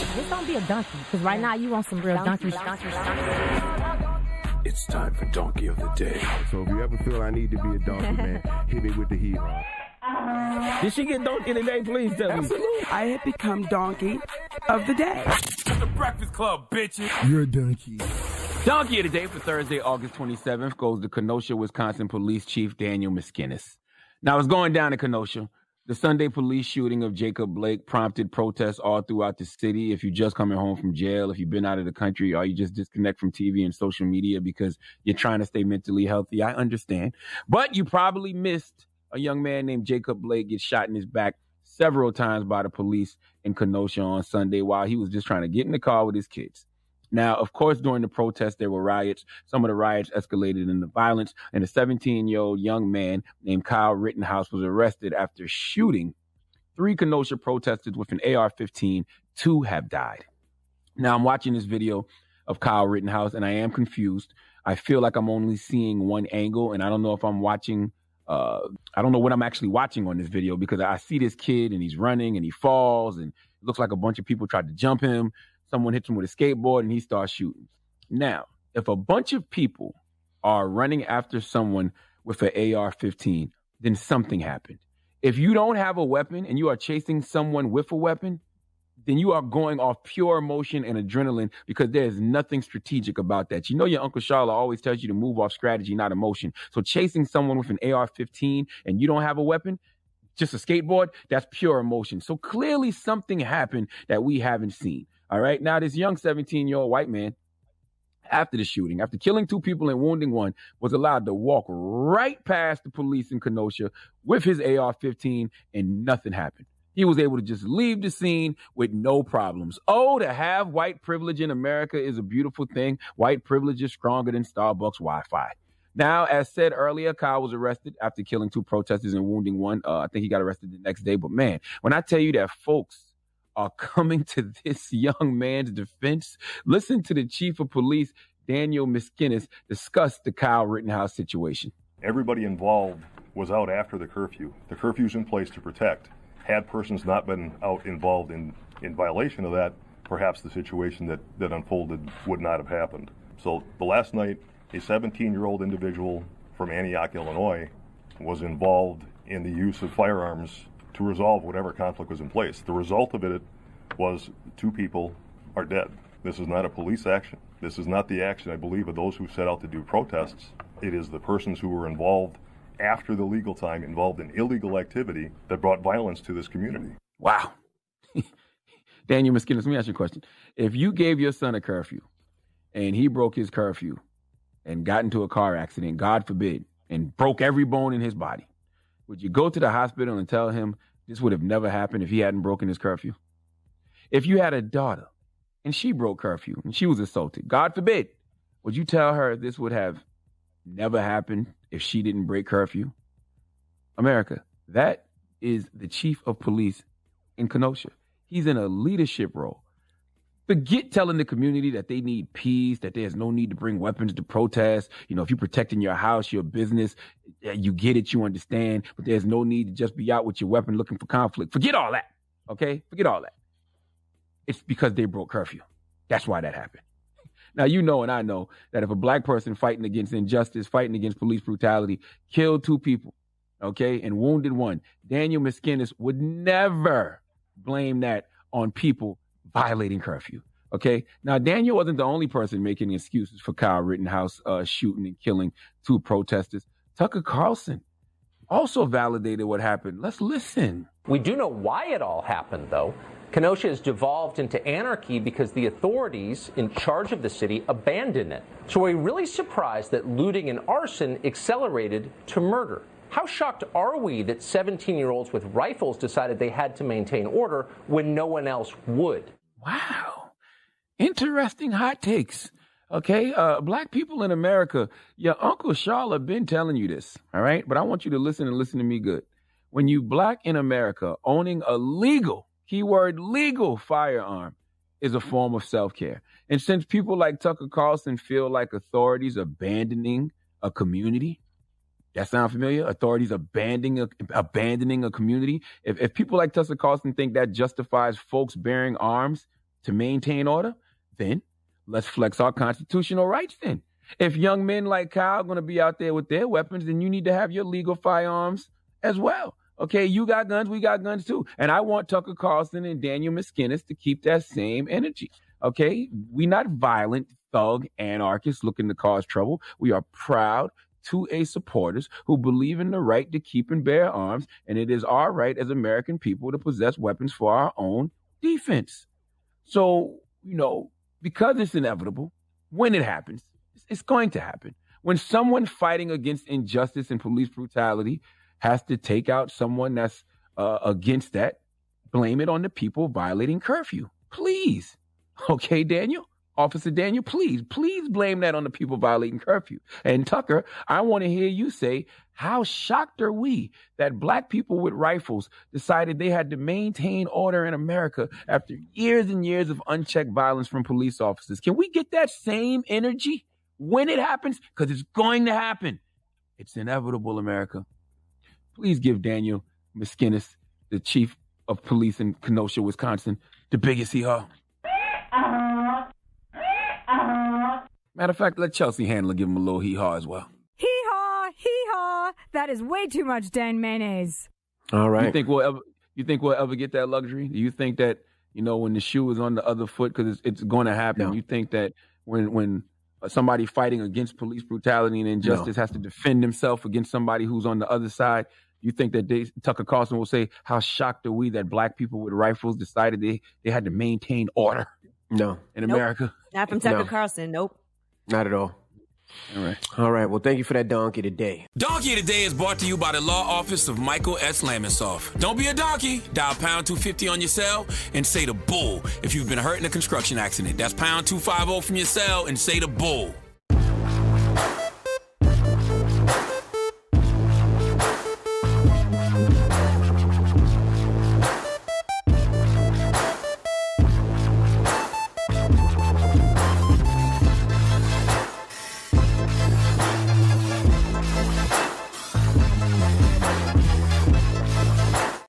Just don't be a donkey, because right now you want some real donkeys. It's time for Donkey of the Day. So if you ever feel I need to be a donkey, man, hit me with the heat. Did she get Donkey of the Day? Please tell me. Absolutely. I have become Donkey of the Day. It's the Breakfast Club, bitches. You're a donkey. Donkey of the Day for Thursday, August 27th goes to Kenosha, Wisconsin Police Chief Daniel Miskinis. Now, it's going down in Kenosha. The Sunday police shooting of Jacob Blake prompted protests all throughout the city. If you're just coming home from jail, if you've been out of the country, or you just disconnect from TV and social media because you're trying to stay mentally healthy, I understand. But you probably missed a young man named Jacob Blake get shot in his back several times by the police in Kenosha on Sunday while he was just trying to get in the car with his kids. Now, of course, during the protests, there were riots. Some of the riots escalated into violence, and a 17-year-old young man named Kyle Rittenhouse was arrested after shooting 3 Kenosha protesters with an AR-15. 2 have died. Now, I'm watching this video of Kyle Rittenhouse, and I am confused. I feel like I'm only seeing one angle, and I don't know if I'm watching I don't know what I'm actually watching on this video, because I see this kid, and he's running, and he falls, and it looks like a bunch of people tried to jump him. Someone hits him with a skateboard and he starts shooting. Now, if a bunch of people are running after someone with an AR-15, then something happened. If you don't have a weapon and you are chasing someone with a weapon, then you are going off pure emotion and adrenaline, because there's nothing strategic about that. You know, your Uncle Charlotte always tells you to move off strategy, not emotion. So chasing someone with an AR-15 and you don't have a weapon, just a skateboard, that's pure emotion. So clearly something happened that we haven't seen. All right. Now, this young 17-year-old white man, after the shooting, after killing 2 people and wounding 1, was allowed to walk right past the police in Kenosha with his AR-15, and nothing happened. He was able to just leave the scene with no problems. Oh, to have white privilege in America is a beautiful thing. White privilege is stronger than Starbucks Wi-Fi. Now, as said earlier, Kyle was arrested after killing 2 protesters and wounding 1. I think he got arrested the next day. But man, when I tell you that folks are coming to this young man's defense, listen to the chief of police, Daniel Miskinis, discuss the Kyle Rittenhouse situation. Everybody involved was out after the curfew. The curfew's in place to protect. Had persons not been out involved in violation of that, perhaps the situation that unfolded would not have happened. So the last night, a 17-year-old individual from Antioch, Illinois, was involved in the use of firearms to resolve whatever conflict was in place. The result of it was 2 people are dead. This is not a police action. This is not the action, I believe, of those who set out to do protests. It is the persons who were involved after the legal time, involved in illegal activity, that brought violence to this community. Wow. Daniel Miskinis, let me ask you a question. If you gave your son a curfew and he broke his curfew and got into a car accident, God forbid, and broke every bone in his body, would you go to the hospital and tell him this would have never happened if he hadn't broken his curfew? If you had a daughter and she broke curfew and she was assaulted, God forbid, would you tell her this would have never happened if she didn't break curfew? America, that is the chief of police in Kenosha. He's in a leadership role. Forget telling the community that they need peace, that there's no need to bring weapons to protest. You know, if you're protecting your house, your business, you get it, you understand, but there's no need to just be out with your weapon looking for conflict. Forget all that, okay? Forget all that. It's because they broke curfew. That's why that happened. Now, you know and I know that if a black person fighting against injustice, fighting against police brutality, killed 2 people, okay, and wounded 1, Daniel Miskinis would never blame that on people violating curfew. Okay. Now, Daniel wasn't the only person making excuses for Kyle Rittenhouse shooting and killing 2 protesters. Tucker Carlson also validated what happened. Let's listen. We do know why it all happened, though. Kenosha has devolved into anarchy because the authorities in charge of the city abandoned it. So we're really surprised that looting and arson accelerated to murder. How shocked are we that 17-year-olds with rifles decided they had to maintain order when no one else would? Wow. Interesting hot takes. Okay, black people in America, your Uncle Charlotte been telling you this, all right? But I want you to listen and listen to me good. When you black in America, owning a legal, keyword legal firearm is a form of self-care. And since people like Tucker Carlson feel like authorities abandoning a community, that sound familiar? Authorities abandoning a community. If people like Tucker Carlson think that justifies folks bearing arms to maintain order, then let's flex our constitutional rights then. If young men like Kyle are going to be out there with their weapons, then you need to have your legal firearms as well. Okay, you got guns, we got guns too. And I want Tucker Carlson and Daniel Miskinis to keep that same energy. Okay, we're not violent, thug, anarchists looking to cause trouble. We are proud 2A supporters who believe in the right to keep and bear arms, and it is our right as American people to possess weapons for our own defense. So, because it's inevitable, when it happens, it's going to happen. When someone fighting against injustice and police brutality has to take out someone that's against that, blame it on the people violating curfew. Please. Okay, Daniel? Officer Daniel, please blame that on the people violating curfew. And Tucker, I want to hear you say, how shocked are we that black people with rifles decided they had to maintain order in America after years and years of unchecked violence from police officers? Can we get that same energy when it happens? Because it's going to happen. It's inevitable, America. Please give Daniel Miskinis, the chief of police in Kenosha, Wisconsin, the biggest hee-haw. Matter of fact, let Chelsea Handler give him a little hee-haw as well. Hee-haw, hee-haw. That is way too much Dan mayonnaise. All right. You think we'll ever get that luxury? Do you think that, when the shoe is on the other foot, because it's going to happen, No. You think that when somebody fighting against police brutality and injustice has to defend himself against somebody who's on the other side, you think that Tucker Carlson will say, how shocked are we that black people with rifles decided they had to maintain order? No. In America? Not from Tucker No. Carlson. Nope. Not at all. All right. Well, thank you for that donkey today. Donkey Today is brought to you by the law office of Michael S. Lamonsoff. Don't be a donkey. Dial pound 250 on your cell and say the bull if you've been hurt in a construction accident. That's pound 250 from your cell and say the bull.